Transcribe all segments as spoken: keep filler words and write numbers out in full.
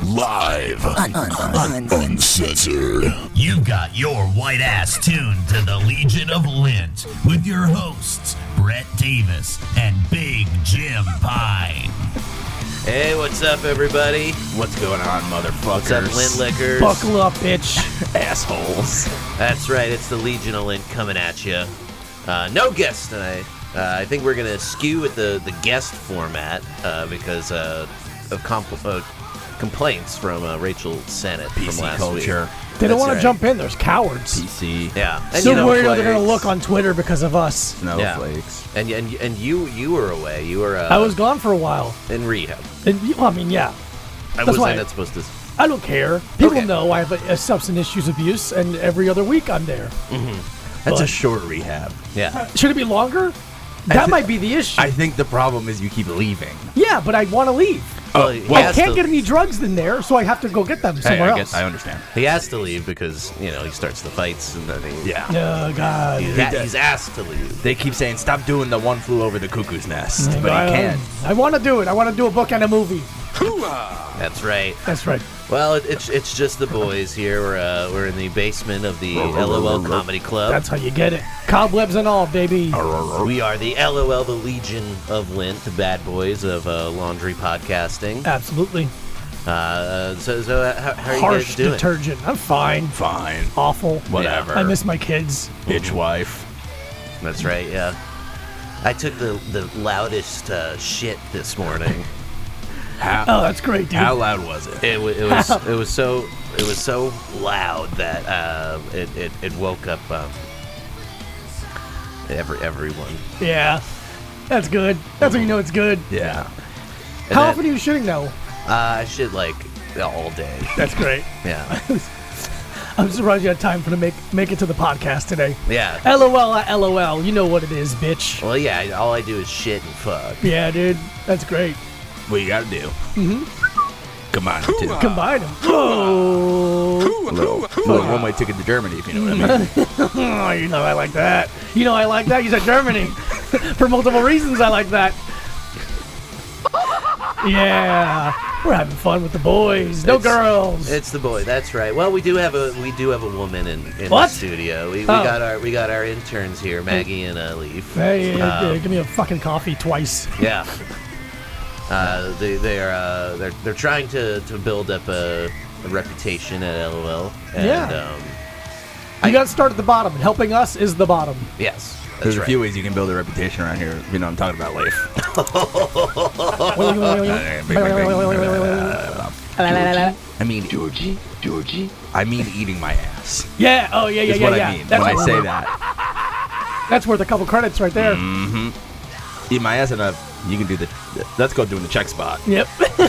Live. Un- un- un- uncensored. You've got your white ass tuned to the Legion of Lint with your hosts, Brett Davis and Big Jim Pine. Hey, what's up, everybody? What's going on, motherfuckers? What's up, Lint Lickers? Buckle up, bitch. Assholes. That's right, it's the Legion of Lint coming at you. Uh, no guests tonight. Uh, I think we're going to skew with the, the guest format uh, because uh, of compl- uh, complaints from uh, Rachel Sennett P C from last culture. week. They don't That's want right. to jump in. There's cowards. P C. Yeah. And, So you know, worried they're going to flakes. look on Twitter because of us. Snowflakes. And and and you you were away. You were uh, I was gone for a while. in rehab. And, well, I mean, yeah. I That's wasn't why- not supposed to. I don't care. People Okay. know I have a, a substance issues abuse, and every other week I'm there. That's a But- short rehab. Yeah. Should it be longer? That thi- might be the issue. I think the problem is you keep leaving. yeah, but I want to leave. Well, he I has can't to- get any drugs in there, so I have to go get them Hey, somewhere I else. guess I understand. He has to leave because you know he starts the fights and then he, Yeah. Oh, God. he's, a- he's asked to leave. They keep saying, stop doing the one flew over the cuckoo's nest. I- But he I, can't. I want to do it. I want to do a book and a movie. That's right. That's right. Well, it, it's it's just the boys here. We're uh, we're in the basement of the L O L Comedy Club. That's how you get it. Cobwebs and all, baby. We are the L O L, the Legion of Lint, the bad boys of uh, laundry podcasting. Absolutely. Uh, so so uh, how, how are you Harsh guys doing? detergent. I'm fine. Fine. Awful. Whatever. I miss my kids. Bitch wife. That's right. Yeah. I took the the loudest uh, shit this morning. How, Oh, that's great, dude. how loud was it? It, w- it was it was so it was so loud that uh, it, it it woke up um, every everyone. Yeah. That's good. That's when you know it's good. Yeah. And How then- often are you shitting now? Uh, I shit like all day. That's great. Yeah, I'm surprised you had time for to make make it to the podcast today. yeah. LOL at LOL. You know what it is, bitch. Well, yeah. I- All I do is shit and fuck. Yeah, dude. That's great. What you gotta do? Mm-hmm. Come on, too. Combine them. Oh. A little, little one-way ticket to Germany, if you know what I mean. Oh, you know I like that. You know I like that. You said Germany. For multiple reasons, I like that. Yeah. We're having fun with the boys. No It's- girls. It's the boy. That's right. Well, we do have a we do have a woman in, in What? the studio. We, we Oh. got our we got our interns here, Maggie and uh, Leaf. Hey, uh, Um, give me a fucking coffee twice. Yeah. Uh, they they're uh, they're they're trying to, to build up a, a reputation at L O L. And, Yeah. Um, You got to start at the bottom. Helping us is the bottom. yes. That's There's a right. few ways you can build a reputation around here. You know what I'm talking about, Leif. I mean, Georgie, Georgie. I mean eating my ass. Yeah. Oh, yeah, yeah, Is yeah, what yeah. I mean That's, when I say that. that's worth a couple credits right there. Eat my ass enough. You can do the. Let's go doing the check spot. Yep.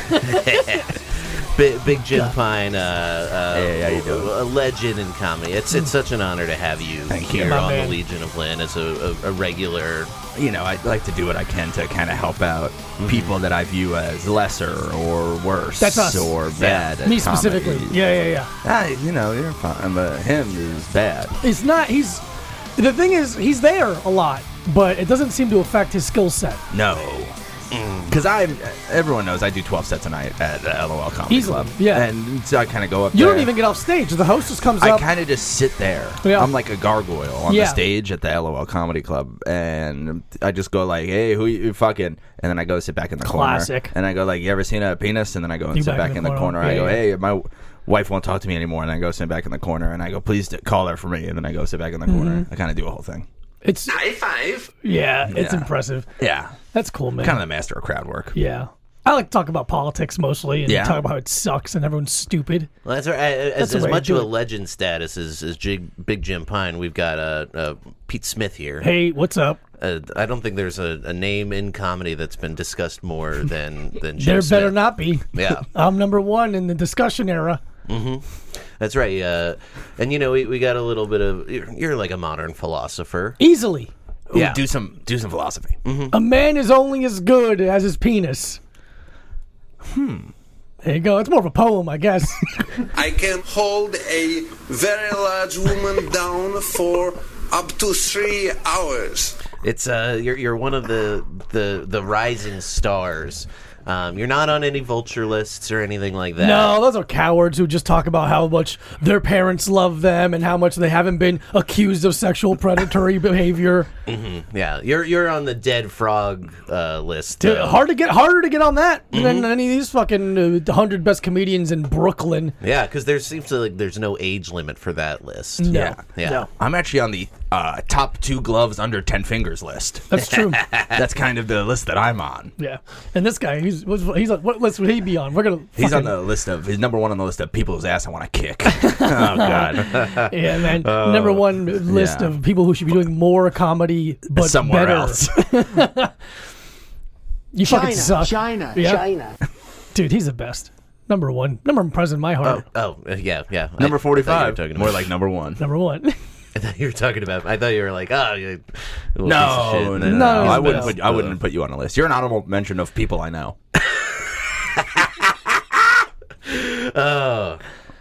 Big, Big Jim Pine, uh, uh, Hey, how you doing? a legend in comedy. It's it's such an honor to have you Thank you. here My on man. the Legion of Lint as a, a, a regular. You know, I like to do what I can to kind of help out people that I view as lesser or worse. That's us. Or bad. at Me specifically. comedy. Yeah, yeah, yeah. Ah, you know, you're fine, but him is bad. It's not. He's. The thing is, he's there a lot, but it doesn't seem to affect his skill set. No. Because I, everyone knows I do twelve sets a night at the L O L Comedy Easily, Club. yeah. And so I kind of go up You there. don't even get off stage. The hostess comes I up. kind of just sit there. Yeah. I'm like a gargoyle on Yeah. the stage at the L O L Comedy Club, and I just go like, "Hey, who you fucking?" And then I go sit back in the Classic. corner. And I go like, "You ever seen a penis?" And then I go and You sit back, in the corner. I Yeah, go, yeah. "Hey, my wife won't talk to me anymore." And I go sit back in the corner, and I go, "Please d- call her for me." And then I go sit back in the corner. Mm-hmm. I kind of do a whole thing. It's High five. yeah. It's Yeah. impressive. Yeah, That's cool, man. kind of the master of crowd work. Yeah. I like to talk about politics mostly and Yeah. talk about how it sucks and everyone's stupid. Well, that's right. As, That's the as way to much do of a it. legend status as, as Jig, Big Jim Pine, we've got uh, uh, Pete Smith here. Hey, what's up? Uh, I don't think there's a, a name in comedy that's been discussed more than than Jim There Smith. better not be. Yeah. I'm number one in the discussion era. That's right. Uh, and you know, we, we got a little bit of. You're, you're like a modern philosopher. Easily. Ooh, Yeah. do some do some philosophy. A man is only as good as his penis. Hmm. There you go. It's more of a poem, I guess. I can hold a very large woman down for up to three hours. It's uh, you're you're one of the the the rising stars Um, you're not on any vulture lists or anything like that. No, those are cowards who just talk about how much their parents love them and how much they haven't been accused of sexual predatory behavior. Mm-hmm. Yeah, you're you're on the dead frog uh, list. Dude, uh, hard to get harder to get on that Mm-hmm. than any of these fucking uh, one hundred best comedians in Brooklyn. Yeah, because there seems to like there's no age limit for that list. No. Yeah. Yeah. No. I'm actually on the uh, top two gloves under ten fingers list. That's true. That's kind of the list that I'm on. Yeah. And this guy, he's he's like, what list would he be on? We're gonna. He's fucking, on the list of, he's number one on the list of people whose ass I want to kick. Oh, God. Yeah, man. Number one list yeah. of people who should be doing more comedy, but Somewhere better. else. You fucking China, suck. China, Yeah. China. Dude, he's the best. Number one. Number one president in my Oh, heart. oh, uh, yeah, yeah. Number I thought you were forty-five. talking More about- like number one. Number one. I thought you were talking about. I thought you were like, oh, you little No, piece of shit. no, no, No, no. he's I the wouldn't best. put I wouldn't put you on a list. You're an honorable mention of people I know. Oh.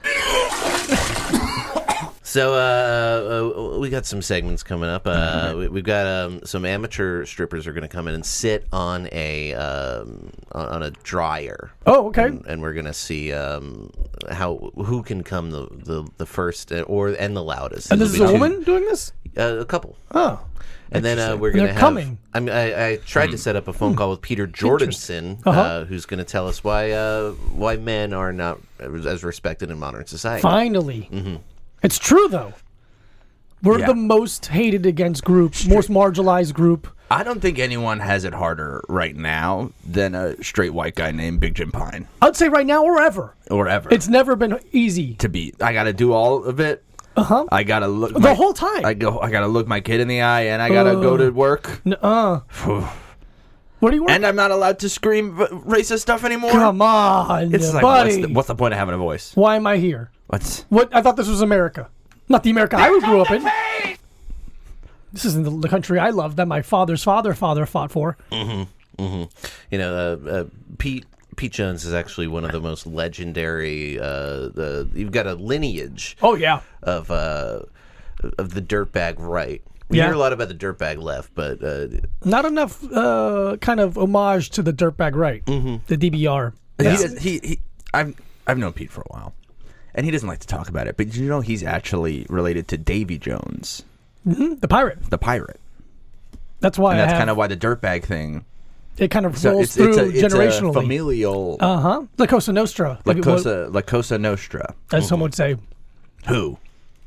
So uh, uh, we got some segments coming up. Uh, we, we've got um, some amateur strippers are going to come in and sit on a um, on on a dryer. Oh, okay. And, and we're going to see um, how who can come the, the, the first uh, or and the loudest. And this is It'll a be two- woman doing this? Uh, a couple. Oh. And then uh, we're And going to they're have. coming. I, mean, I, I tried to set up a phone call with Peter Jordanson, Uh-huh. uh, who's going to tell us why uh, why men are not as respected in modern society. Finally. Mm-hmm. It's true, though. We're Yeah. the most hated against group, most marginalized group. I don't think anyone has it harder right now than a straight white guy named Big Jim Pine I'd say right now or ever. or ever. It's never been easy. to beat. I got to do all of it. Uh huh. I got to look The my- whole time. I go. I got to look my kid in the eye, and I got to go to work. Uh. What do you want? And I'm not allowed to scream v- racist stuff anymore. Come on, It's like, buddy. what's the, what's the point of having a voice? Why am I here? What's What? I thought this was America, not the America I grew up in. This isn't the, the country I love that my father's father father fought for. You know, uh, uh, Pete Pete Jones is actually one of the most legendary. Uh, the you've got a lineage Oh yeah. of uh, of the dirtbag right. We Yeah. hear a lot about the dirtbag left, but uh, Not enough uh, kind of homage to the dirtbag right, mm-hmm. the D B R. he, does, he? He. I've I've known Pete for a while, and he doesn't like to talk about it. But did you know he's actually related to Davy Jones, The pirate. the pirate? That's why And that's I have, kind of why the dirtbag thing. it kind of So rolls it's, through it's, a, it's a generationally. familial. Uh huh. La Cosa Nostra. La Like, Cosa, La Cosa Nostra. what- as some would say, Who?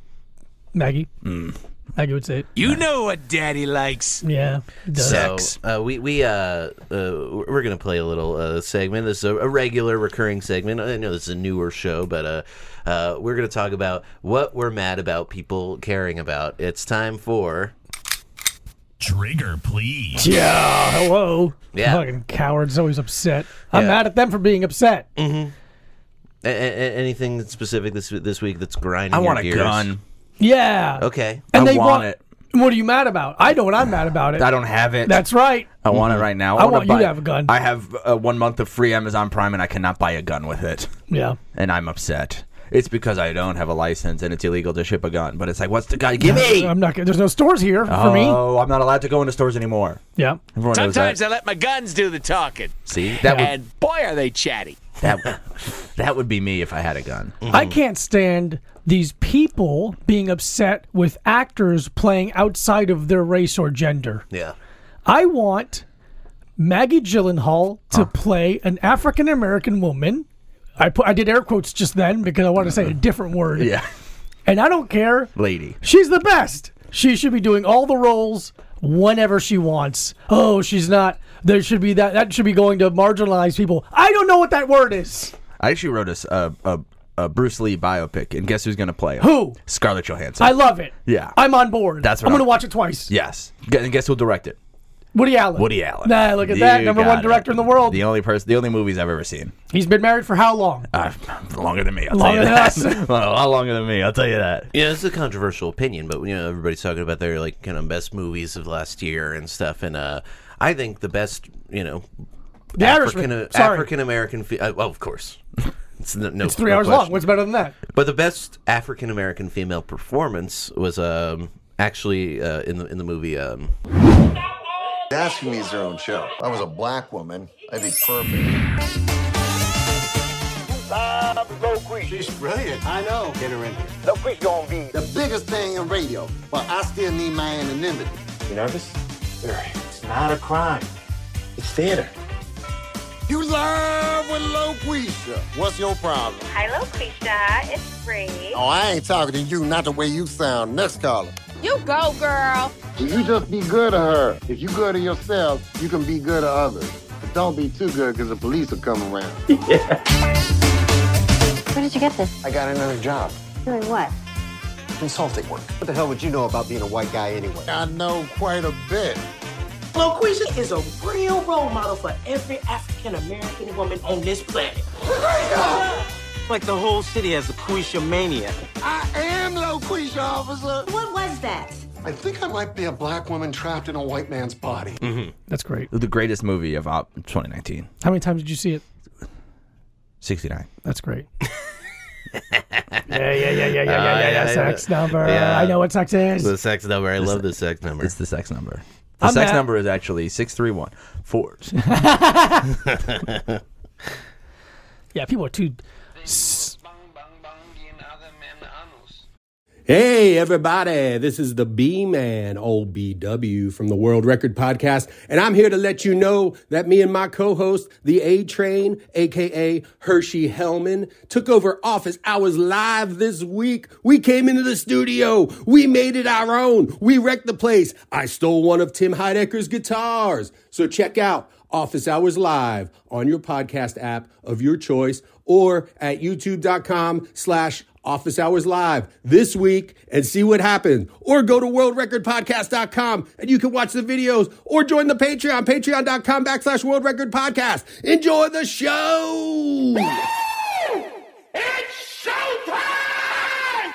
Maggie. Mm. Maggie would say it. You know what Daddy likes. Yeah. it does. so uh, we we uh, uh, we're gonna play a little uh, segment. This is a, a regular recurring segment. I know this is a newer show, but uh, uh, we're gonna talk about what we're mad about people caring about. It's time for. Trigger, please. Yeah. Hello. Yeah. Fucking cowards, always upset. I'm Yeah. mad at them for being upset. A- a- a- anything specific this this week that's grinding? I your want a gears? gun. Yeah. Okay. And I they want it. What are you mad about? I know what I'm mad about it. I don't have it. That's right. I want it right now. I wanna want you buy- to have a gun. I have uh, one month of free Amazon Prime, and I cannot buy a gun with it, Yeah. and I'm upset. It's because I don't have a license, and it's illegal to ship a gun. But it's like, what's the gun? Give me! I'm not. There's no stores here for oh, me. I'm not allowed to go into stores anymore. Yeah. Everyone knows Sometimes that. I let my guns do the talking. See, that would And boy, are they chatty. that that would be me if I had a gun. I can't stand these people being upset with actors playing outside of their race or gender. Yeah. I want Maggie Gyllenhaal to play an African American woman. I put I did air quotes just then because I want to say a different word. Yeah, And I don't care. lady. She's the best. She should be doing all the roles whenever she wants. Oh, she's not. There should be that. That should be going to marginalized people. I don't know what that word is. I actually wrote a s- a, a, a Bruce Lee biopic, and guess who's going to play him? Who? Scarlett Johansson. I love it. Yeah. I'm on board. That's what I'm going to I'm- watch it twice. yes. Gu- And guess who'll direct it? Woody Allen. Woody Allen. Nah, look at that. You Number got one it. director in the world. The only person, the only movies I've ever seen. He's been married for how long? Uh, longer than me. I'll Longer tell you than that. us. Well, a lot longer than me. I'll tell you that. Yeah, it's a controversial opinion, but you know everybody's talking about their like kind of best movies of last year and stuff, and uh, I think the best, you know, The African Irishman. Sorry. African American. Fe- uh, well, of course, it's no, no It's three no hours question. long. What's better than that? But the best African American female performance was um, actually uh, in the in the movie. Um, Asking me is their own show. If I was a black woman, I'd be perfect. She's brilliant. I know. Get her in here. Loquisha gonna be the biggest thing in radio, but I still need my anonymity. You nervous? Very. It's not a crime. It's theater. You live with Loquisha. What's your problem? Hi, Loquisha. It's Bree. Oh, I ain't talking to you, not the way you sound. Next caller. You go, girl. You just be good to her. If you good to yourself, you can be good to others. But don't be too good, because the police will come around. Yeah. Where did you get this? I got another job. Doing what? Consulting work. What the hell would you know about being a white guy anyway? I know quite a bit. Loquisha is a real role model for every African-American woman on this planet. Like the whole city has Loquisha mania. I am Loquisha, officer. What was that? I think I might be a black woman trapped in a white man's body. Mm-hmm. That's great. The greatest movie of op- twenty nineteen. How many times did you see it? sixty-nine. That's great. yeah, yeah, yeah, yeah, yeah, yeah, yeah, yeah. Sex number. Yeah. I know what sex is. The sex number. I love the sex number. It's the sex number. The I'm sex mad. number is actually six three one four. Yeah, people are too. Hey, everybody, this is the B-Man, O B W, from the World Record Podcast, and I'm here to let you know that me and my co-host, the A-Train, a k a. Hershey Hellman, took over Office Hours Live this week. We came into the studio. We made it our own. We wrecked the place. I stole one of Tim Heidecker's guitars. So check out Office Hours Live on your podcast app of your choice or at youtube.com slash Office Hours Live this week and see what happens. Or go to world record podcast dot com and you can watch the videos or join the Patreon, patreon.com backslash World Record Podcast. Enjoy the show! It's showtime!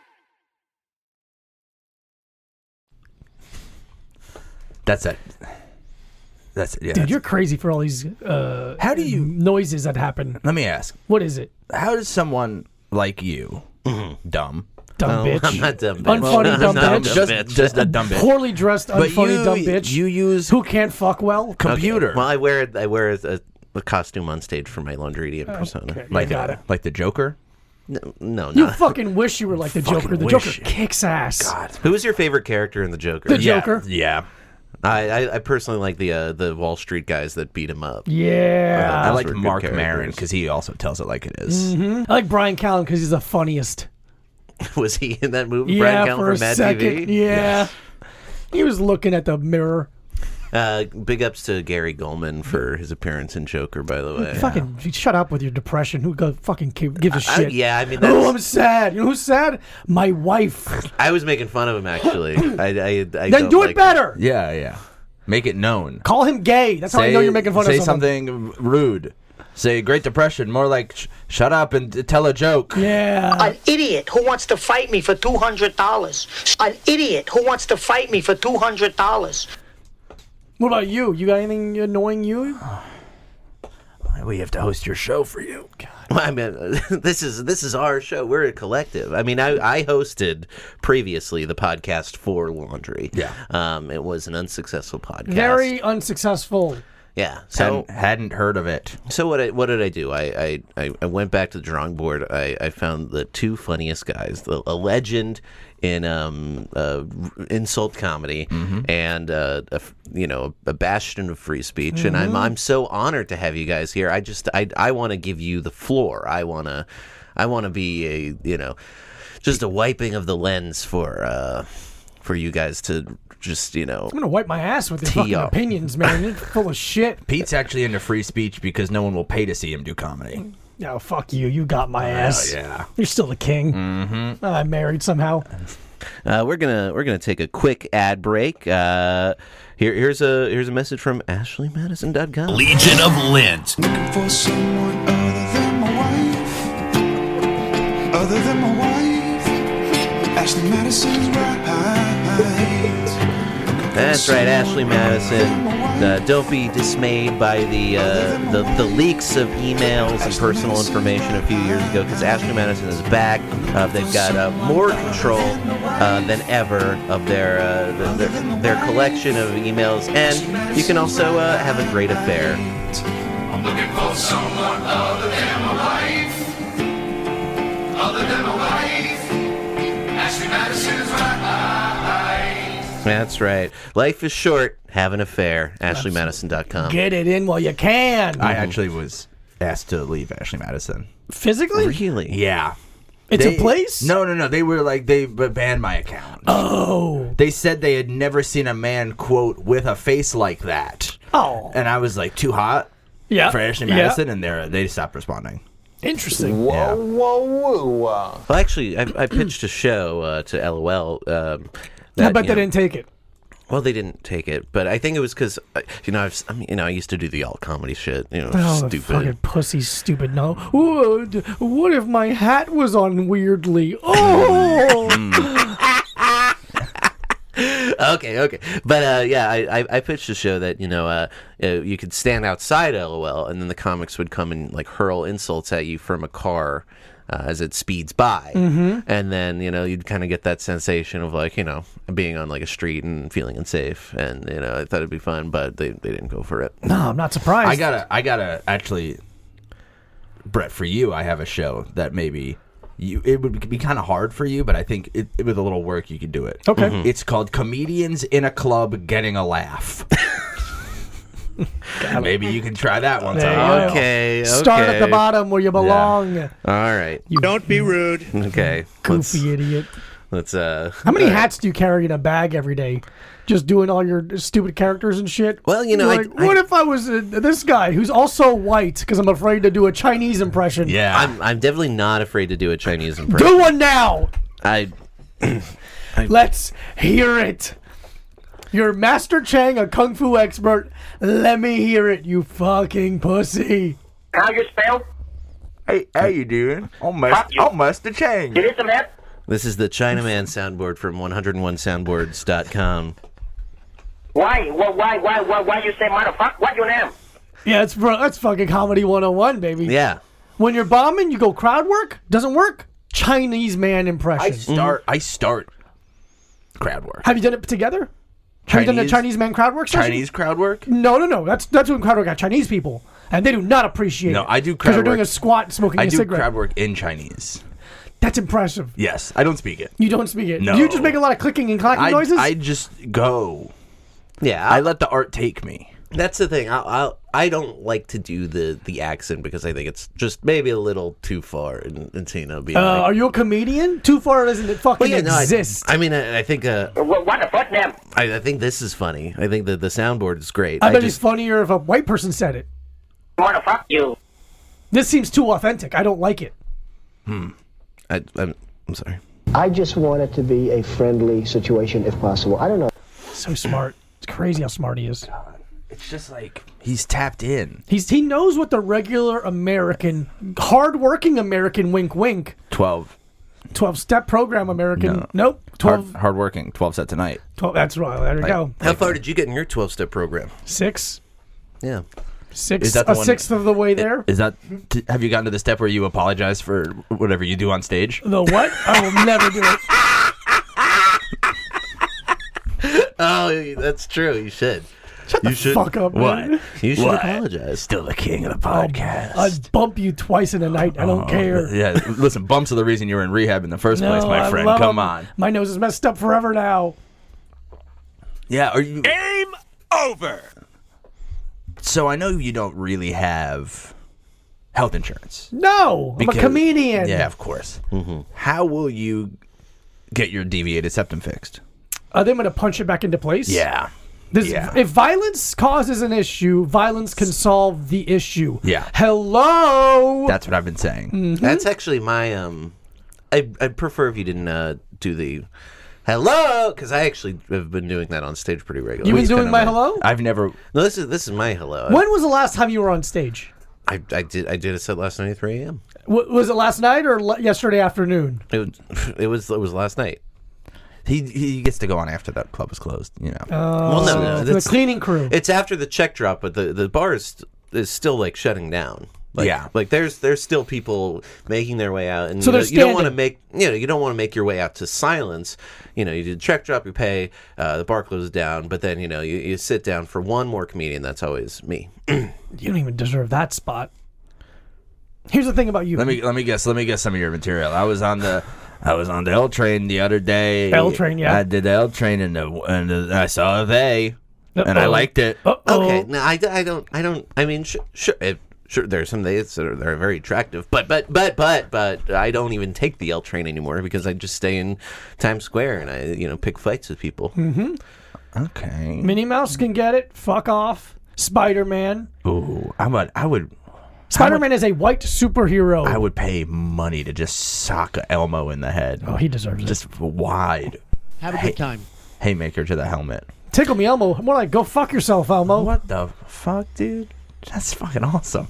That's it. That's it. Yeah, Dude, that's you're it. crazy for all these uh, How do you noises that happen. Let me ask. What is it? How does someone like you, dumb, Dumb Oh, bitch. I'm not dumb. Unfunny Well, dumb I'm not bitch. just bitch. just a dumb bitch, Poorly dressed, But unfunny you- dumb bitch. you use who can't fuck well. computer, Well, I wear I wear a, a costume on stage for my laundry persona. Okay, like you got the, it. like the Joker. No, no, You not. fucking wish you were like the Fucking Joker. The wish Joker you- kicks ass. God, Who was your favorite character in the Joker? The yeah, Joker. Yeah, I, I, I personally like the uh, the Wall Street guys that beat him up. Yeah. I like were good Mark characters. Maron because he also tells it like it is. I like Brian Callen because he's the funniest. Was he in that movie? Yeah, Brian Callen for a from Mad second. T V? Yeah. He was looking at the mirror. Uh, big ups to Gary Goldman for his appearance in Joker, by the way. Fucking shut up with your depression. Who go fucking gi- gives a I- shit? yeah, I mean, Oh, that's- I'm sad. You know who's sad? My wife. I was making fun of him, actually. I, I, I then don't do it like- better. Yeah, yeah. Make it known. Call him gay. That's how I know you're making fun say of someone. something rude. Say Great Depression. More like sh- shut up and t- tell a joke. Yeah. An idiot who wants to fight me for two hundred dollars. An idiot who wants to fight me for two hundred dollars. What about you? You got anything annoying you? We have to host your show for you. God. Well, I mean, this is this is our show. We're a collective. I mean, I, I hosted previously the podcast for Laundry. Yeah. Um, it was an unsuccessful podcast. Very unsuccessful. Yeah. So Hadn't, hadn't heard of it. so what I, what did I do? I, I, I went back to the drawing board. I, I found the two funniest guys, the, a legend in um uh, insult comedy and uh, a, f- you know a bastion of free speech. And I'm I'm so honored to have you guys here. I just I I want to give you the floor. I want to I want to be a you know just a wiping of the lens for uh for you guys to just you know. I'm gonna wipe my ass with your Tee fucking up. opinions, man. You're full of shit. Pete's actually into free speech because no one will pay to see him do comedy. No, fuck you. You got my ass. yeah. You're still the king. Mm-hmm. I'm married somehow. Uh, we're gonna we're gonna take a quick ad break. Uh, here here's a here's a message from Ashley Madison dot com. Legion of Lint. Looking for someone other than my wife. Other than my wife. Ashley Madison's right. That's right, Ashley Madison. Uh, don't be dismayed by the, uh, the the leaks of emails and personal information a few years ago, because Ashley Madison is back. Uh, they've got uh, more control uh, than ever of their, uh, the, their their collection of emails, and you can also uh, have a great affair. I'm looking for someone other than my wife. That's right. Life is short. Have an affair. Ashley Madison dot com. Get it in while you can. I actually was asked to leave Ashley Madison. Physically? Really? Yeah. It's They- a place? No, no, no. They were like, they b- banned my account. Oh. They said they had never seen a man, quote, with a face like that. Oh. And I was like, too hot Yeah. for Ashley Yeah. Madison, and they they stopped responding. Interesting. Whoa, Yeah. whoa, whoa. Uh. Well, actually, I, I pitched a show uh, to L O L. Um, that, I bet you they know- didn't take it. Well, they didn't take it, but I think it was because you know I've, I mean, you know I used to do the alt comedy shit. You know, Oh, the stupid. fucking pussy, stupid. No. Ooh, d- what if my hat was on weirdly? Oh. okay, okay, but uh, yeah, I, I I pitched a show that you know uh, uh, you could stand outside L O L, and then the comics would come and like hurl insults at you from a car. Uh, as it speeds by, Mhm. and then you know you'd kind of get that sensation of like you know being on like a street and feeling unsafe, and you know I thought it'd be fun, but they, they didn't go for it. No, I'm not surprised. I gotta, I gotta actually, Brett, for you, I have a show that maybe you it would be kind of hard for you, but I think it, it, with a little work you could do it. Okay. Mm-hmm. It's called Comedians in a Club Getting a Laugh. Maybe you can try that one There you time. go. Okay, Start at the okay. bottom where you belong. All right, You Don't be rude. okay. goofy Let's, idiot. let's uh. How many all right. hats do you carry in a bag every day? Just doing all your stupid characters and shit? Well, you know, You're I- like, I- what if I was uh, this guy who's also white because I'm afraid to do a Chinese impression? Yeah. I'm I'm definitely not afraid to do a Chinese impression. Do one now. I Let's hear it. You're Master Chang, a kung fu expert. Let me hear it, you fucking pussy. How you spell? Hey, how you doing? I'm Fuck Master, you. I'm Master Chang. You need some help? this is the Chinaman soundboard from one oh one soundboards dot com. Why? Why? Why? Why? Why? Why you say motherfucker? What your name? Yeah, it's bro, that's fucking comedy one oh one, baby. Yeah. When you're bombing, you go crowd work. Doesn't work. Chinese man I impression. start, I start crowd work. Have you done it together? Have you done the Chinese- Chinese man crowd work session? Chinese crowd work? No, no, no. That's that's when crowd work got Chinese people, and they do not appreciate No, it. I do because crowd they're doing work- a squat, smoking I a do cigarette. crowd work in Chinese. That's impressive. Yes, I don't speak it. You don't speak it. No. Do you just make a lot of clicking and clacking I, noises? I just go. Yeah. I let the art take me. That's the thing. I I I don't like to do the the accent because I think it's just maybe a little too far in, in Tina being uh, like, are you a comedian? Too far doesn't it fucking well, yeah, no, I, exist? I mean, I, I think uh, What, what the fuck name? I, I think this is funny. I think that the soundboard is great. I bet just, it's funnier if a white person said it. Motherfuck you. This seems too authentic. I don't like it. I, I'm I'm sorry. I just want it to be a friendly situation if possible. I don't know. So smart. It's crazy how smart he is. It's just like he's tapped in. He's he knows what the regular American, hard-working American wink wink, Twelve. twelve-step program American. No. Nope. twelve. Hard, hardworking. Twelve sets a night. twelve that's right. There we Like- go. How far did you get in your twelve-step program? Six. Yeah. Six. Is that the a one- sixth of the way there. Is that? T- have you gotten to the step where you apologize for whatever you do on stage? The what? I will never do it. Oh, that's true. You should. Shut you the should. fuck up, man. What? You should What? apologize. Still the king of the I'll, podcast. I'd bump you twice in a night. I don't Oh, care. Yeah, listen, bumps are the reason you were in rehab in the first No, place, my I friend. love Come 'em. on. My nose is messed up forever now. Yeah, are you? Game over. So I know you don't really have health insurance. No, I'm Because- a comedian. Yeah, of course. How will you get your deviated septum fixed? Are they going to punch it back into place? Yeah. This, Yeah. If violence causes an issue, violence can solve the issue. Yeah. Hello. That's what I've been saying. Mhm. That's actually my um. I I'd prefer if you didn't uh, do the hello because I actually have been doing that on stage pretty regularly. You been It's doing kinda my my- hello? I've never. No, this is this is my hello. When was the last time you were on stage? I, I did I did a set last night at three a.m. W- was it last night or le- yesterday afternoon? It was, it was it was last night. He he gets to go on after that club is closed. You know. Oh, Well, no, no, the that's- cleaning crew. It's after the check drop, but the, the bar is, is still like shutting down. Like, Yeah. like there's there's still people making their way out, and So you, know, they're you don't want to standing. make you know you don't want to make your way out to silence. You know, you did check drop, you pay, uh, the bar closes down, but then you know you, you sit down for one more comedian. That's always me. You don't even deserve that spot. Here's the thing about you. Let me let me guess. Let me guess some of your material. I was on the I was on the L train the other day. L train, yeah. I did the L train and, the, and the, I saw a they, and I liked it. Uh-oh. Okay, no, I, I don't, I don't, I mean, sh- sure, it, sure, there's some days that are, that are very attractive, but, but, but, but, but, I don't even take the L train anymore because I just stay in Times Square and I, you know, pick fights with people. Mm-hmm. Okay. Minnie Mouse can get it. Fuck off. Spider-Man. Ooh, I would, I would. Spider-Man is a white superhero. I would pay money to just sock Elmo in the head. Oh, he deserves it. Just wide. Have a Hey- good time. Haymaker to the helmet. Tickle me, Elmo. More like, go fuck yourself, Elmo. What the fuck, dude? That's fucking awesome.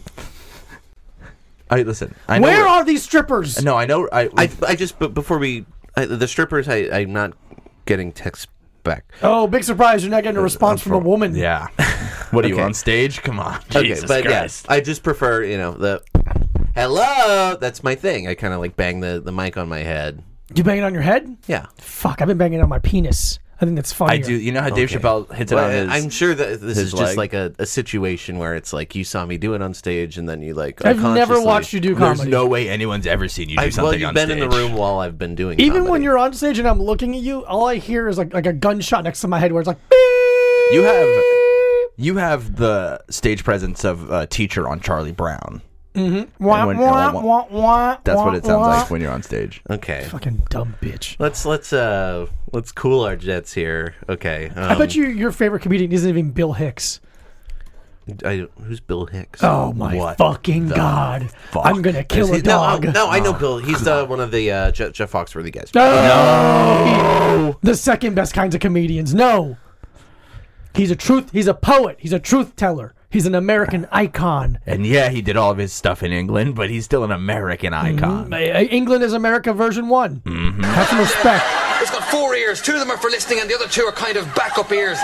I listen. I know Where are these strippers? No, I know. I I, I just, but before we, I, the strippers, I, I'm not getting texts back. Oh, big surprise. You're not getting a response from a woman. Yeah. What are you Okay. on stage? Come on. Okay, Jesus but Christ. yeah, I just prefer, you know, the hello. That's my thing. I kind of like bang the, the mic on my head. You bang it on your head? Yeah. Fuck, I've been banging it on my penis. I think that's funny. I do. You know how Dave Okay. Chappelle hits it Well, on his. I'm sure that this his is just leg? like a, a situation where it's like you saw me do it on stage and then you like. I've never unconsciously- watched you do There's comedy. no way anyone's ever seen you do I, something well, you've on been stage. in the room while I've been doing. Even comedy. when you're on stage and I'm looking at you, all I hear is like like a gunshot next to my head where it's like, You have you have the stage presence of a teacher on Charlie Brown. mm-hmm. Wah, when- wah, wah, wah, wah, That's what wah, it sounds wah. like when you're on stage. Okay. Fucking dumb bitch. Let's let's uh let's cool our jets here. Okay. Um, I bet you your favorite comedian isn't even Bill Hicks. I, who's Bill Hicks? Oh my What fucking the god! fuck? I'm gonna kill Is a he- no, dog. oh, no, I know Bill. He's the one of the uh, Jeff, Jeff Foxworthy guys. No! The second best kinds of comedians. No. He's a truth. He's a poet. He's a truth teller. He's an American icon. And yeah, he did all of his stuff in England, but he's still an American icon. Uh, England is America version one. Mm-hmm. Have some respect. It's got four ears. Two of them are for listening, and the other two are kind of backup ears.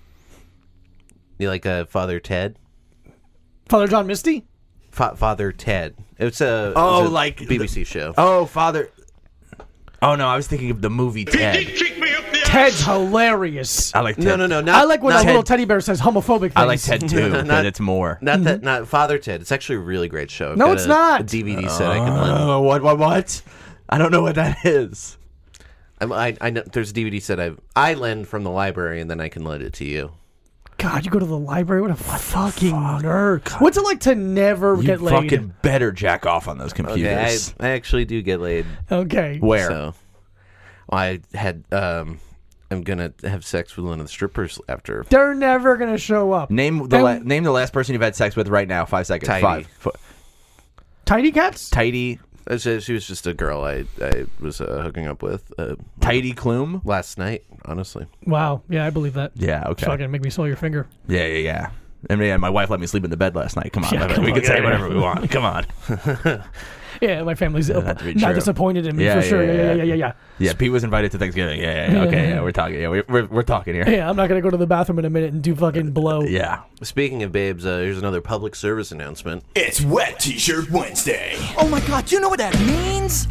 You like uh, Father Ted? Father John Misty? Fa- Father Ted. It's a Oh, it's a like B B the- C show. Oh, Father. Oh no, I was thinking of the movie Ted. Ted's hilarious. I like Ted. No, no, no. Not, I like when not a little Ted. teddy bear says homophobic things. I like Ted too, No, but not- it's more. Not that. Not Father Ted. It's actually a really great show. I've No, got it's a, not. A D V D set I can lend. Oh, what, what, what? I don't know what that is. I'm, I, I know there's a D V D set I I lend from the library, and then I can lend it to you. God, you go to the library? What a fucking nerd. What's it like to never You get laid? fucking better jack off on those Okay, computers. I, I actually do get laid. Okay. Where? So, well, I had. Um, I'm gonna have sex with one of the strippers after. They're never going to show up. Name the And- la- name the last person you've had sex with right now. Five seconds. Tidy. Five. F- Tidy cats? tidy. Uh, She, she was just a girl I I was uh, hooking up with. Uh, Tidy Clume. last night, honestly. Wow. Yeah, I believe that. Yeah. Okay. Fucking make me swallow your finger. Yeah. Yeah. Yeah. I mean, my wife let me sleep in the bed last night. Come on, Yeah, come we on, can yeah, say yeah. whatever we want. Come on. Yeah, my family's uh, have to be not true. disappointed in me Yeah, for sure. yeah, Yeah, yeah, yeah. yeah, yeah, yeah. Yeah, Pete was invited to Thanksgiving. Yeah, yeah, yeah. Okay, yeah, we're talking. Yeah, we're we're, we're talking here. Yeah, I'm not going to go to the bathroom in a minute and do fucking blow. Yeah. Speaking of babes, uh, here's another public service announcement. It's Wet T-Shirt Wednesday. Oh my god, do you know what that means?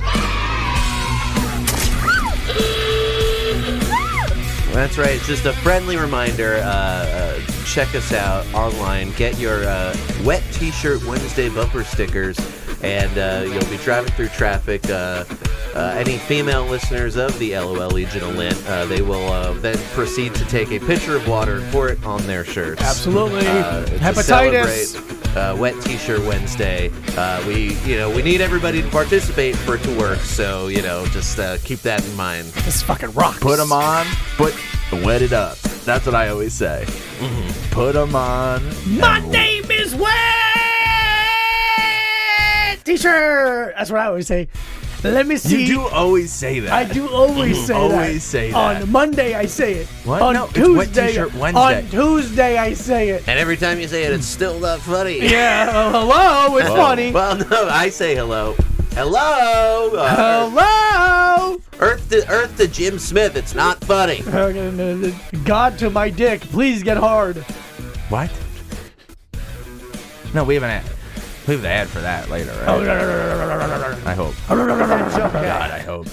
That's right. It's just a friendly reminder. Uh, uh, check us out online. Get your uh, Wet T-Shirt Wednesday bumper stickers, and uh, you'll be driving through traffic. Uh, uh, any female listeners of the LOL Legion of Lint, uh, they will uh, then proceed to take a pitcher of water and pour it on their shirts. Absolutely. Uh, to Hepatitis. celebrate, uh, Wet T-Shirt Wednesday. Uh, we, you know, we need everybody to participate for it to work. So, you know, just uh, keep that in mind. This fucking rocks. Put them on, but wet it up. That's what I always say. Mm-hmm. Put them on. My name is Wet T-shirt. That's what I always say. Let me see. You do always say that. I do always say that. Always say that. On Monday, I say it. What? On No, it's Tuesday, Wet T-shirt Wednesday. On Tuesday, I say it. And every time you say it, it's still not funny. Yeah. uh, hello. It's Whoa. funny. Well, no, I say hello. Hello. Uh, Hello. Earth to Earth to Jim Smith. It's not funny. God to my dick. Please get hard. What? No, we have an ad. We have the ad for that later, right? Oh, I hope. God, I hope.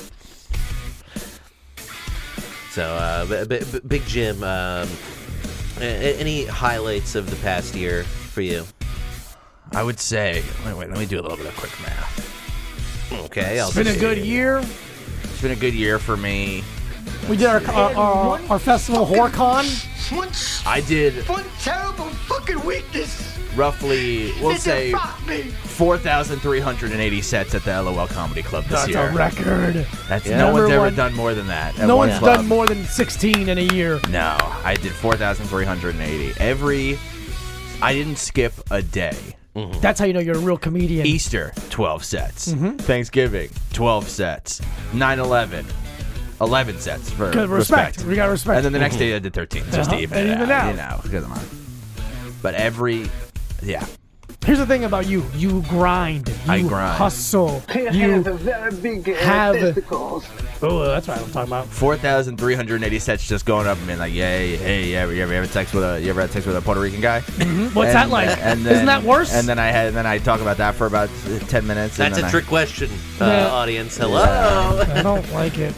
So, uh, b- b- b- Big Jim, um, a- any highlights of the past year for you? I would say. Wait, wait. Let me do a little bit of quick math. Okay, I'll It's been a just- good year. it's been a good year for me. We did our our, our, our festival, HorrorCon. One, I did one terrible fucking weakness. roughly, we'll Did say, you fuck me? four thousand three hundred eighty sets at the L O L Comedy Club this That's year. a record. That's Yeah. no Number one's ever one. done more than that. At No one one's club. done more than sixteen in a year. No, I did four thousand three hundred eighty. Every, I didn't skip a day. That's how you know you're a real comedian. Easter, twelve sets. Mhm. Thanksgiving, twelve sets. nine eleven, eleven sets for Good respect. We got respect. And then the next Mhm. day I did thirteen, just Uh-huh. to even And it even out, out. you know, because I'm on. But every, yeah. Here's the thing about you. You grind. You I grind. hustle. He You has a very big uh, have- testicles. Oh, that's what I'm talking about. four thousand three hundred eighty sets just going up and being like, yay, hey, yeah, you ever, you ever had sex with a, you ever had sex with a Puerto Rican guy? Mhm. What's And- that like? And then, Isn't that worse? And then I had, and then I talk about that for about ten minutes. and That's then a I- trick question, uh, Yeah. audience. Hello. I don't like it.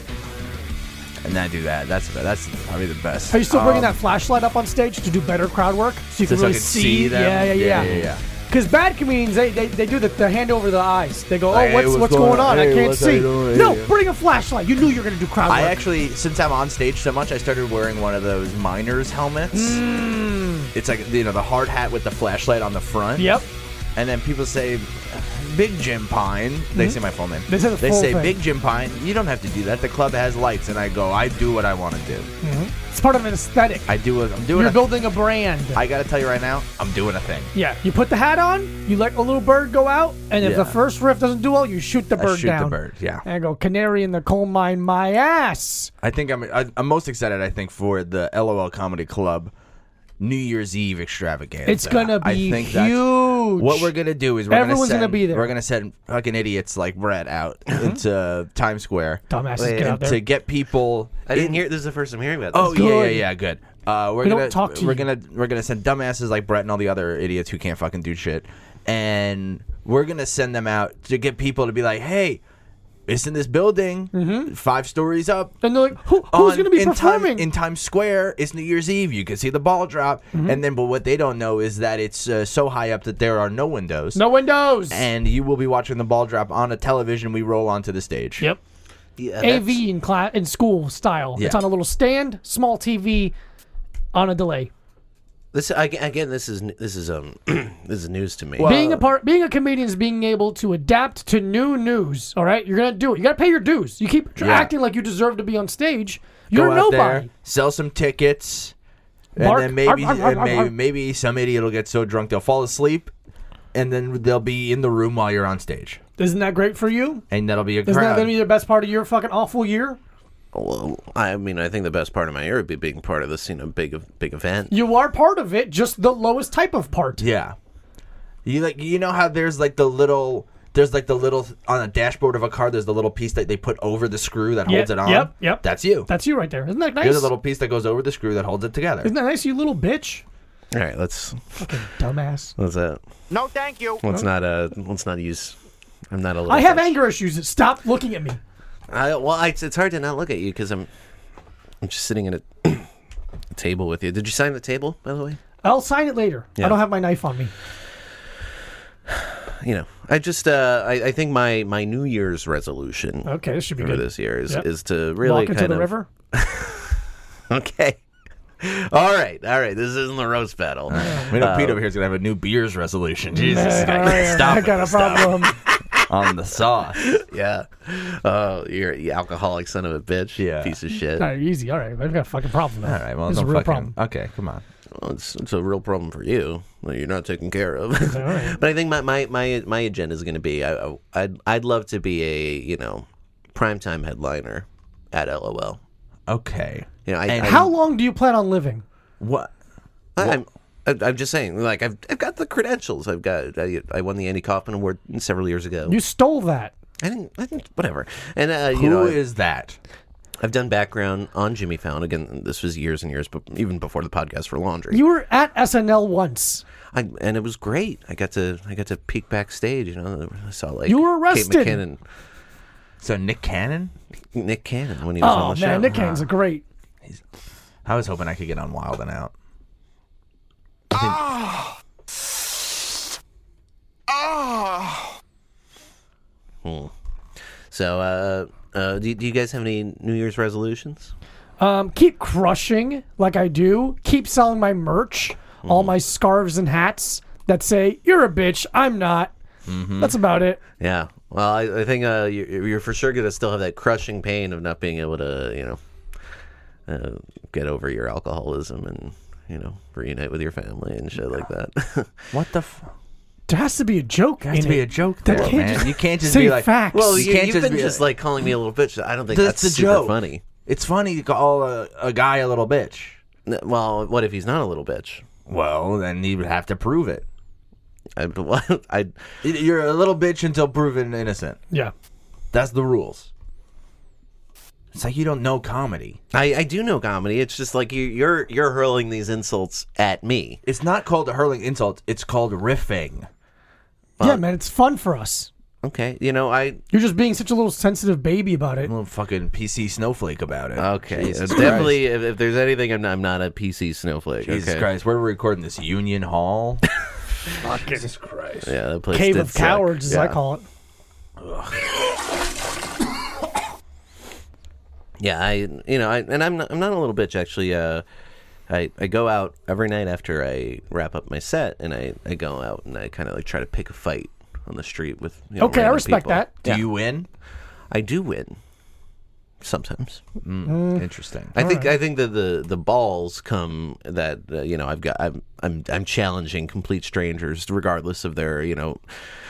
And then I do that. That's that's probably the best. Are you still bringing Um, that flashlight up on stage to do better crowd work? So you So can so I really can see? see them? Yeah, yeah, yeah. Yeah, yeah, yeah. Because bad comedians, they, they, they do the, the hand over the eyes. They go, oh, Like, hey, what's, what's what's going going on? on? I Hey, can't what's- how see. you doing? No, Hey. bring a flashlight. You knew you were going to do crowd work. I actually, since I'm on stage so much, I started wearing one of those miners helmets. Mm. It's like, you know, the hard hat with the flashlight on the front. Yep. And then people say, Big Jim Pine. They Mhm. say my full name. They say the They full say, thing. Big Jim Pine, you don't have to do that. The club has lights. And I go, I do what I want to do. Mhm. It's part of an aesthetic. I do what I'm doing. You're a, building a brand. I got to tell you right now, I'm doing a thing. Yeah, you put the hat on, you let a little bird go out, and if Yeah. the first riff doesn't do well, you shoot the I bird shoot down. the bird, yeah. And I go, canary in the coal mine, my ass. I think I'm I, I'm most excited, I think, for the L O L Comedy Club New Year's Eve extravaganza. It's gonna I be think that's- huge. What we're gonna do is we're Everyone's gonna, gonna send, be there. We're gonna send fucking idiots like Brett out into Times Square. Dumbasses, Wait, get out and there. to get people. I didn't in- hear. This is the first I'm hearing about this. Oh yeah, yeah, good. yeah, good. Uh, we're We don't gonna talk to we're you. gonna we're gonna send dumbasses like Brett and all the other idiots who can't fucking do shit, and we're gonna send them out to get people to be like, hey. It's in this building, five stories up. And they're like, Who, who's on- going to be in performing? Time, in Times Square? It's New Year's Eve. You can see the ball drop, Mm-hmm. and then but what they don't know is that it's uh, so high up that there are no windows. no windows. And you will be watching the ball drop on a television we roll onto the stage. Yep. Yeah, A that's- V in class in school style. It's Yeah. on a little stand, small T V, on a delay. This ag- again. This is this is um this is news to me. being a part, being a comedian is being able to adapt to new news. All right, you're gonna do it. You gotta pay your dues. You keep Yeah. acting like you deserve to be on stage. You're Go out nobody. there, sell some tickets, Bark, and then maybe arr, arr, and arr, maybe, arr. maybe some idiot will get so drunk they'll fall asleep, and then they'll be in the room while you're on stage, Isn't that great for you? and that'll be a Isn't crowd. that gonna be the best part of your fucking awful year? Well, I mean, I think the best part of my year would be being part of this, you know, big big event. You are part of it, just the lowest type of part. Yeah. You like you know how there's like the little there's like the little on a dashboard of a car there's the little piece that they put over the screw that Yep, holds it on. Yep, yep. That's you. That's you right there. Isn't that nice? You're the little piece that goes over the screw that holds it together. Isn't that nice, you little bitch? All right, let's Fucking dumbass. let's uh No, thank you. let's not uh let's not use. I'm not a little. I have bitch. anger issues. Stop looking at me. I, well, I, it's hard to not look at you because I'm I'm just sitting at a, a table with you. Did you sign the table, by the way? I'll sign it later. Yeah. I don't have my knife on me. You know, I just uh, I, I think my, my New Year's resolution. Okay, this should be for good. this year is Yep. is to really Walk into kind the of river. Okay. All right, all right. This isn't the roast battle. We know Uh, Pete over here is gonna have a new beers resolution. Jesus, Yeah, yeah, stop I it, got a stop it. problem. on the sauce. Yeah. Oh, you're you alcoholic son of a bitch. Yeah. Piece of shit. All right, easy. All right, I've got a fucking problem. All Now. right, well, this is a don't real fucking- problem. Okay, come on. Well, it's it's a real problem for you that you're not taken care of. All right. But I think my my my, my agenda is going to be I, I I'd I'd love to be a you know primetime headliner at L O L. Okay. You know, I, And I, How long do you plan on living? What? I, I'm I- I'm just saying, like I've I've got the credentials. I've got I, I won the Andy Kaufman Award several years ago. You stole that. I didn't. I didn't. Whatever. And uh, you Who know, is that? I've done background on Jimmy Fallon. Again, this was years and years, but even before the podcast for Laundry. You were at S N L once. I, and it was great. I got to I got to peek backstage. You know, I saw like You were Kate arrested. McKinnon, So Nick Cannon? Nick Cannon when he was Oh on the man, show. Nick Cannon's a great. I was hoping I could get on Wild and Out. Ah! Ah! Hmm. So, uh, uh, do, do you guys have any New Year's resolutions? Um, keep crushing like I do. Keep selling my merch, mm-hmm. all my scarves and hats that say, "You're a bitch, I'm not." Mm-hmm. That's about it. Yeah. Well, I, I think uh, you're, you're for sure going to still have that crushing pain of not being able to, you know, uh, get over your alcoholism and, you know, reunite with your family and shit like that. What the fuck? There has to be a joke. There has to in be it. a joke That there, can't man. just You can't just say be like, facts. Well, you you, can't you've just been be just like- like calling me a little bitch. I don't think That's that's, the super joke. funny. It's funny to call a, a guy a little bitch. N- Well, what if he's not a little bitch? Well, then he would have to prove it. I, I, You're a little bitch until proven innocent. Yeah. That's the rules. It's like you don't know comedy. I, I do know comedy. It's just like you, you're you're hurling these insults at me. It's not called hurling insults. It's called riffing. Yeah, man, it's fun for us. Okay, you know I. You're just being such a little sensitive baby about it. A little fucking P C snowflake about it. Okay, Jesus definitely. If, if there's anything, I'm not, I'm not a P C snowflake. Jesus okay. Christ, where we're recording this Union Hall. Jesus Christ. Yeah, that place Cave did of suck. Cowards, as yeah. I call it. Yeah, I you know I and I'm not, I'm not a little bitch actually. Uh, I I go out every night after I wrap up my set, and I, I go out and I kind of like try to pick a fight on the street with. You know, Okay, I random respect people. that. Do Yeah. you win? I do win. Sometimes. Mm, interesting. I think I think that the, the balls come that uh, you know I've got I'm I'm I'm challenging complete strangers regardless of their you know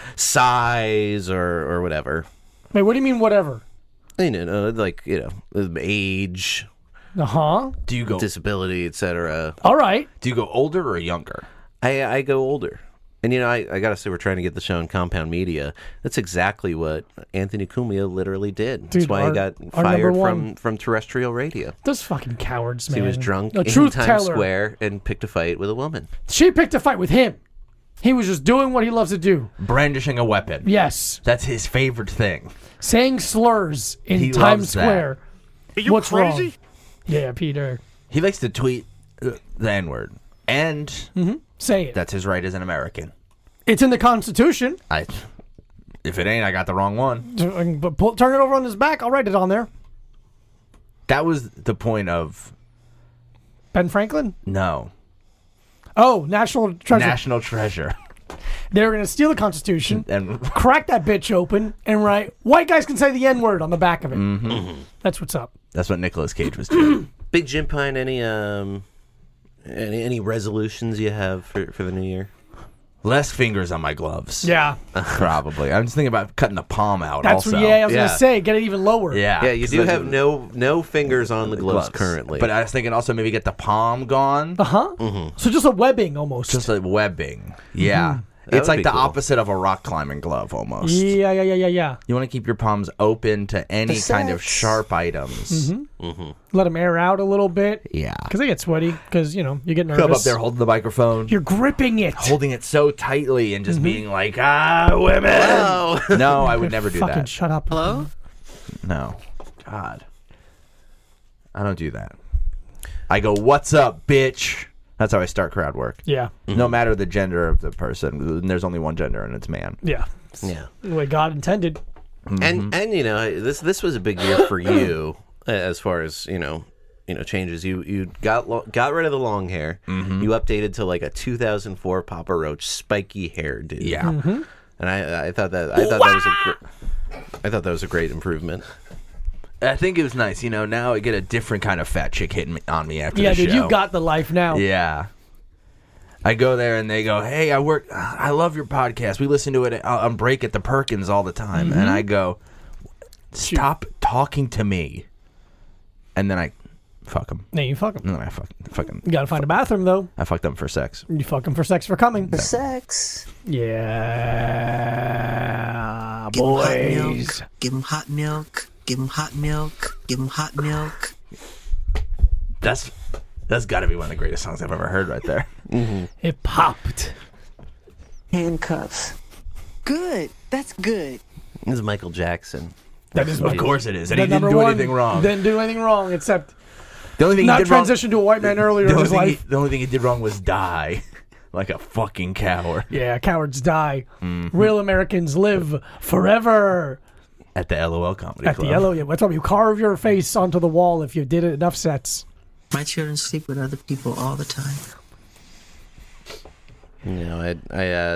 size or or whatever. Wait, what do you mean, whatever? You know, like you know, age, Uh huh. Do you go? disability, et cetera. All right. Do you go older or younger? I I go older. And, you know, I, I got to say, we're trying to get the show in Compound Media. That's exactly what Anthony Cumia literally did. That's Dude, why our- he got our fired number from, one. from terrestrial radio. Those fucking cowards, man. He was drunk A in truth Times teller. Square and picked a fight with a woman. She picked a fight with him. He was just doing what he loves to do. Brandishing a weapon. Yes. That's his favorite thing. Saying slurs in He Times loves that. Square. Are you What's crazy? wrong? Yeah, Peter. He likes to tweet uh, the N-word. And Say it. that's his right as an American. It's in the Constitution. I, if it ain't, I got the wrong one. But pull, turn it over on his back. I'll write it on there. That was the point of Ben Franklin? no Oh, National Treasure. national treasure. They were going to steal the Constitution, And crack that bitch open, and write, white guys can say the N-word on the back of it. Mm-hmm. That's what's up. that's what Nicolas Cage was doing. Big Jim Pine, any um, any, any resolutions you have for, for the new year? Less fingers on my gloves. Yeah. Probably. I'm just thinking about cutting the palm out. That's also. what, yeah, I was Yeah. going to say, get it even lower. Yeah. Yeah, you 'cause do that's have what- no no fingers on the gloves, currently. But I was thinking also maybe get the palm gone. Uh-huh. Mm-hmm. So just a webbing almost. Just like webbing. Yeah. That It's would like be the cool. opposite of a rock climbing glove almost. yeah, yeah, yeah, yeah, yeah. You want to keep your palms open to any The kind of sex. sharp items. Mm-hmm. Let them air out a little bit. Yeah. Because they get sweaty. Because, you know, you get nervous. Come up there holding the microphone. You're gripping it. holding it so tightly and just being like, ah, women. Wow. No, I would never do Fucking that. shut up. Hello? No. God. I don't do that. I go, what's up, bitch? That's how I start crowd work. Yeah. No matter the gender of the person, there's only one gender and it's man. Yeah. Yeah. The way God intended. And and you know this this was a big year for you as far as you know you know changes. You you got lo- got rid of the long hair. You updated to like a two thousand four Papa Roach spiky hair, dude. Yeah. Mm-hmm. And I I thought that I thought that was a gr- I thought that was a great improvement. I think it was nice. You know, now I get a different kind of fat chick hitting me, on me after Yeah, the dude, show. you got the life now. Yeah. I go there and they go, hey, I work, I love your podcast. We listen to it on break at the Perkins all the time. Mm-hmm. And I go, stop talking to me. And then I fuck them. Now you fuck them. And then I fuck, fucking, You got to find a bathroom, though. I fuck them for sex. You fuck them for sex for coming. For sex. Yeah, Give 'em hot boys. milk. Give 'em hot milk. Give 'em hot milk. Give 'em hot milk. That's, that's got to be one of the greatest songs I've ever heard right there. Mm-hmm. It popped. Handcuffs. Good. That's good. This is Michael Jackson. That is Of course it is. And The he didn't number do one anything wrong. Didn't do anything wrong except The only thing not he did wrong, transition to a white man earlier the in only his thing life. He, the only thing he did wrong was die. Like a fucking coward. Yeah, cowards die. Mm-hmm. Real Americans live forever. At the LOL Comedy At Club. the L O L, yeah. That's why you carve your face onto the wall if you did it enough sets. My children sleep with other people all the time. You know, I I uh,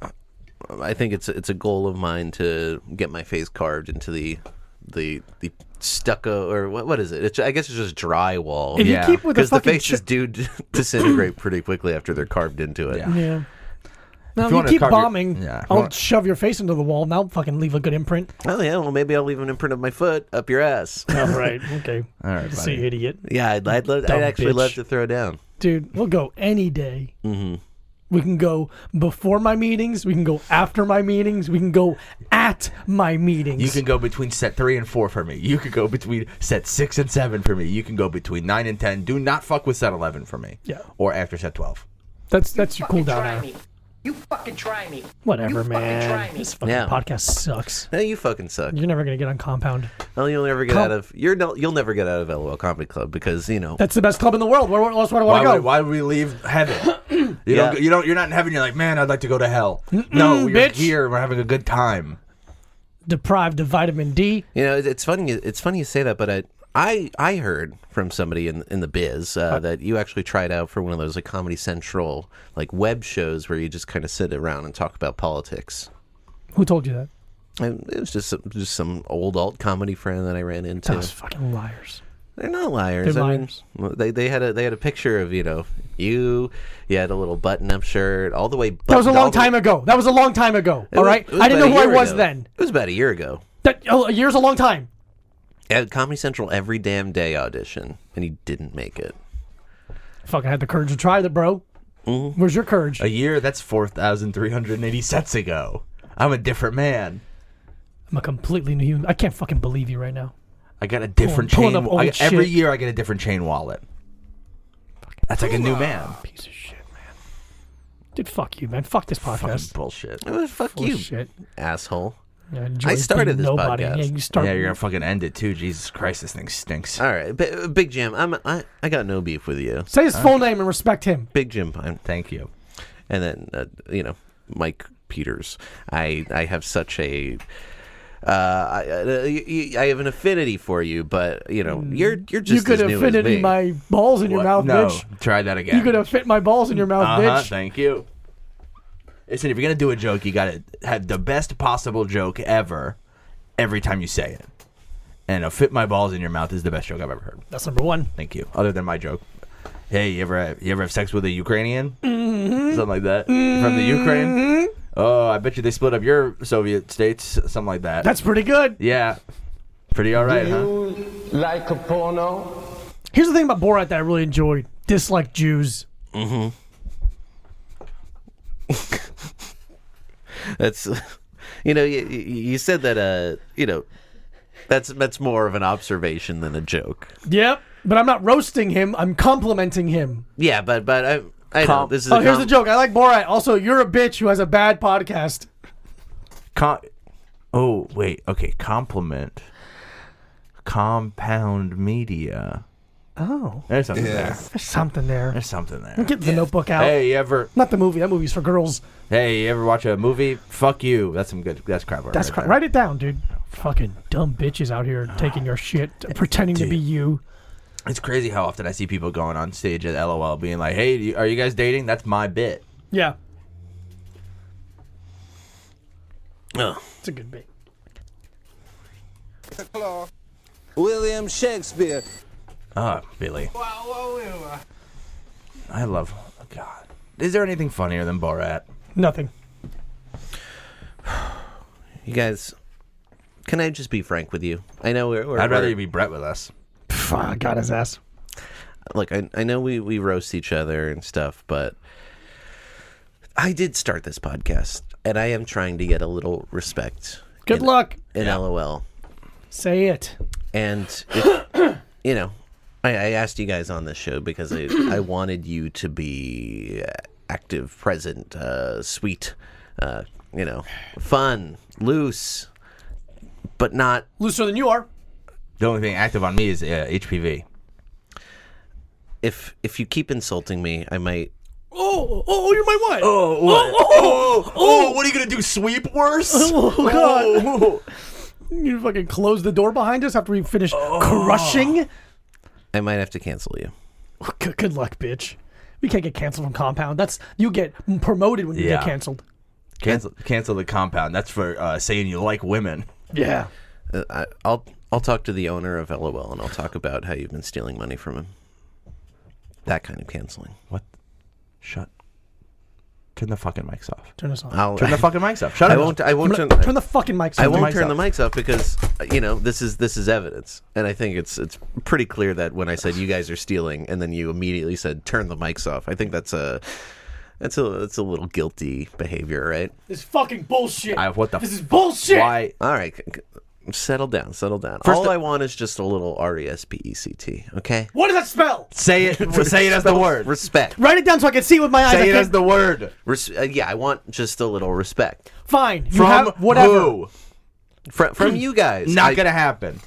I think it's it's a goal of mine to get my face carved into the the the stucco or what what is it? It's, I guess it's just drywall. If you keep with the because the fucking faces ch- do d- disintegrate pretty quickly after they're carved into it. Yeah. Yeah. Now, if you you, wanna keep carve your- bombing, yeah, if you I'll want- shove your face into the wall and that'll fucking leave a good imprint. Oh yeah, well maybe I'll leave an imprint of my foot up your ass. All right, okay. All right, See, buddy. idiot. Yeah, I'd I'd, love, I'd Dumb actually bitch. love to throw down. Dude, we'll go any day. Mm-hmm. We can go before my meetings. We can go after my meetings. We can go at my meetings. You can go between set three and four for me. You could go between set six and seven for me. You can go between nine and ten. Do not fuck with set eleven for me. Yeah. Or after set twelve. That's that's your Fucking cooldown try hour. me. You fucking try me. Whatever, You fucking man. try me. This fucking Yeah. podcast sucks. Hey, you fucking suck. You're never gonna get on Compound. Well, you'll never get Com- out of you're no, you'll never get out of L O L Comedy Club because you know That's the best club in the world. Where, where else would I want Why to would, go? why would we leave heaven? You Yeah. don't. You don't. You're not in heaven. You're like, man, I'd like to go to hell. No, you're bitch. here. We're having a good time. Deprived of vitamin D. You know, it's, it's funny. It's funny you say that, but I, I, I heard from somebody in in the biz uh, that you actually tried out for one of those like Comedy Central like web shows where you just kind of sit around and talk about politics. Who told you that? And it was just some, just some old alt comedy friend that I ran into. Those fucking liars. They're not liars. They're I liars. mean, they they had a they had a picture of you know you. You had a little button up shirt all the way. That was a buttoned long all the- time ago. That was a long time ago. It All was- right, it was I didn't about know a who I year was ago. then. It was about a year ago. That oh, a year's a long time. At Comedy Central every damn day audition, and he didn't make it. Fucking had the courage to try that, bro. Mm-hmm. Where's your courage? A year. That's four thousand three hundred eighty sets ago. I'm a different man. I'm a completely new human. I can't fucking believe you right now. I got a different Pulling chain. up old I, every shit. year I get a different chain wallet. That's like a new man. Piece of shit, man. Dude, fuck you, man. Fuck this Fucking podcast. bullshit. Oh, fuck Full you, shit. asshole. Yeah, enjoy I started being this nobody. podcast. Yeah, you start. Yeah, you're gonna fucking end it too. Jesus Christ, this thing stinks. All right, B- Big Jim. I'm I, I got no beef with you. Say his full name and respect him. Big Jim Pine. Thank you. And then uh, you know Mike Peters. I I have such a. Uh, I, uh, y- y- I have an affinity for you, but you know you're you're just You could as new as affinity me. my balls in your What? mouth, no, bitch. try that again. You could have fit my balls in your mouth, Uh-huh, bitch. thank you. Listen, if you're gonna do a joke, you gotta have the best possible joke ever every time you say it. And a fit my balls in your mouth is the best joke I've ever heard. That's number one. Thank you. Other than my joke. Hey, you ever you ever have sex with a Ukrainian? Mm-hmm. Something like that. From the Ukraine? Oh, I bet you they split up your Soviet states. Something like that. That's pretty good. Yeah. Pretty all right, huh? Like a porno? Here's the thing about Borat that I really enjoyed. Dislike Jews. Mm-hmm. That's, you know, you, you said that, uh, you know, that's that's more of an observation than a joke. Yep. But I'm not roasting him. I'm complimenting him. Yeah, but but I I know Com- this is. Oh, a here's com- the joke. I like Borat. Also, you're a bitch who has a bad podcast. Com- oh, wait. Okay. Compliment. Compound Media. Oh. There's something Yeah. there. There's something there. There's something there. Get the notebook out. Hey, you ever? Not the movie. That movie's for girls. Hey, you ever watch a movie? Fuck you. That's some good. That's crap. That's right cr- there. Write it down, dude. Fucking dumb bitches out here taking your shit, pretending to Dude. be you. It's crazy how often I see people going on stage at L O L being like, "Hey, do you- are you guys dating?" That's my bit. Yeah. Oh. It's a good bit. William Shakespeare. Oh, Billy. I love. Oh, God. Is there anything funnier than Borat? Nothing. You guys, can I just be frank with you? I know we're. we're I'd rather we're- you be Brett with us. Pff, I got his ass. Look, I, I know we, we roast each other and stuff, but I did start this podcast, and I am trying to get a little respect. Good in, luck. in L O L. Say it. And if, you know, I, I asked you guys on this show because I I wanted you to be active, present, uh, sweet, uh, you know, fun, loose, but not looser than you are. The only thing active on me is uh, H P V. If if you keep insulting me, I might. Oh, oh, you're my wife. Oh, what? oh, oh, oh, what are you gonna do? Sweep worse? Oh, God. Oh. You fucking close the door behind us after we finish crushing? I might have to cancel you. Good, good luck, bitch. We can't get canceled from Compound. That's you get promoted when you Yeah. get canceled. Cancel, cancel the Compound. That's for uh, saying you like women. Yeah. Uh, I, I'll I'll talk to the owner of L O L and I'll talk about how you've been stealing money from him. That kind of canceling. What? Shut. Turn the fucking mics off. Turn this off. I'll, Turn the fucking mics off. Shut I up. won't. I won't turn, turn. turn the fucking mics off. I won't mics turn off. the mics off because you know this is this is evidence, and I think it's it's pretty clear that when I said you guys are stealing, and then you immediately said turn the mics off. I think that's a that's a that's a little guilty behavior, right? This is fucking bullshit. I, what the? This is bullshit. Why? All right, c- c- settle down, settle down. First All the- I want is just a little R E S P E C T. Okay. What does that spell? Say it. Say it as the word. Respect. Write it down so I can see it with my eyes. I Say it can't- as the word. Res- uh, yeah, I want just a little respect Fine. You From have whatever. who? from from you guys. Not I, gonna happen.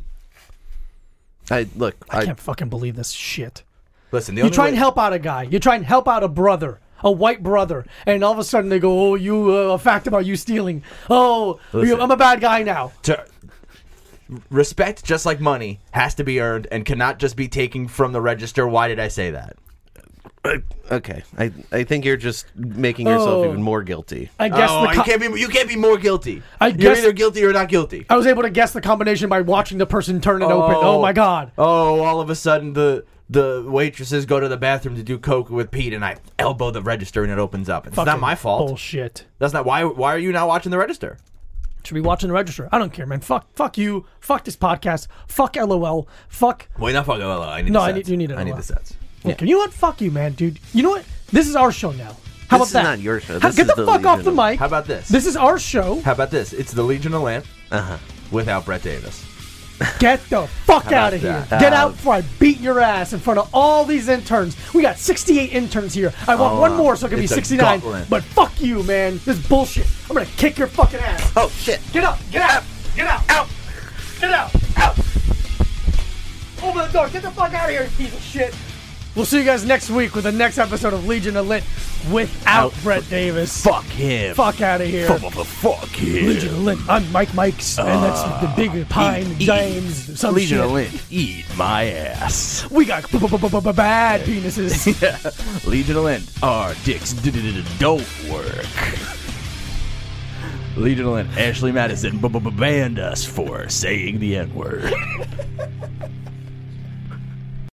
I look. I I, can't fucking believe this shit. Listen, the You only try way- and help out a guy. You try and help out a brother, a white brother, and all of a sudden they go, "Oh, you uh, a fact about you stealing? Oh, you, Listen. I'm a bad guy now." To, respect, just like money, has to be earned and cannot just be taken from the register. Why did I say that? okay. I I think you're just making yourself Oh. even more guilty. I guess oh, the you co- can't be. You can't be more guilty. I You're guess- either guilty or not guilty. I was able to guess the combination by watching the person turn it open. Oh my god! Oh, all of a sudden the the waitresses go to the bathroom to do coke with Pete, and I elbow the register and it opens up. It's Fucking not my fault. Bullshit. That's not why. Why are you not watching the register? Should be watching the register. I don't care, man. Fuck, fuck you. Fuck this podcast. Fuck L O L. Fuck. Wait, not fuck. Oh, I need. No, the I sets. need- you need it, I need L O L. the sets. Okay, you know what? Fuck you, man, dude. You know what? This is our show now. How This about is that? not your show. How- This Get is the, the fuck off Legion the of- mic. How about this? This is our show. How about this? It's the Legion of Lamp Uh huh. without Brett Davis. Get the fuck How about out of here. that? Get Uh, out before I beat your ass in front of all these interns. We got sixty-eight interns here. I want Oh, one more so it can be it's a sixty-nine. gauntlet. But fuck you, man. This is bullshit. I'm gonna kick your fucking ass. Oh shit. Get up. Get out. Get out. Out. Get out. Out. Open the door. Get the fuck out of here, you piece of shit. We'll see you guys next week with the next episode of Legion of Lit without Brett Davis. Fuck him. Fuck out of here. Fuck him. Legion of Lit. I'm Mike Mikes, and that's the big Pine eat, James. Some Legion shit. of Lint. Eat my ass. We got b- b- b- b- bad penises. Yeah. Legion of Lint. Our dicks d- d- d- don't work. Legion of Lint. Ashley Madison b- b- banned us for saying the N word.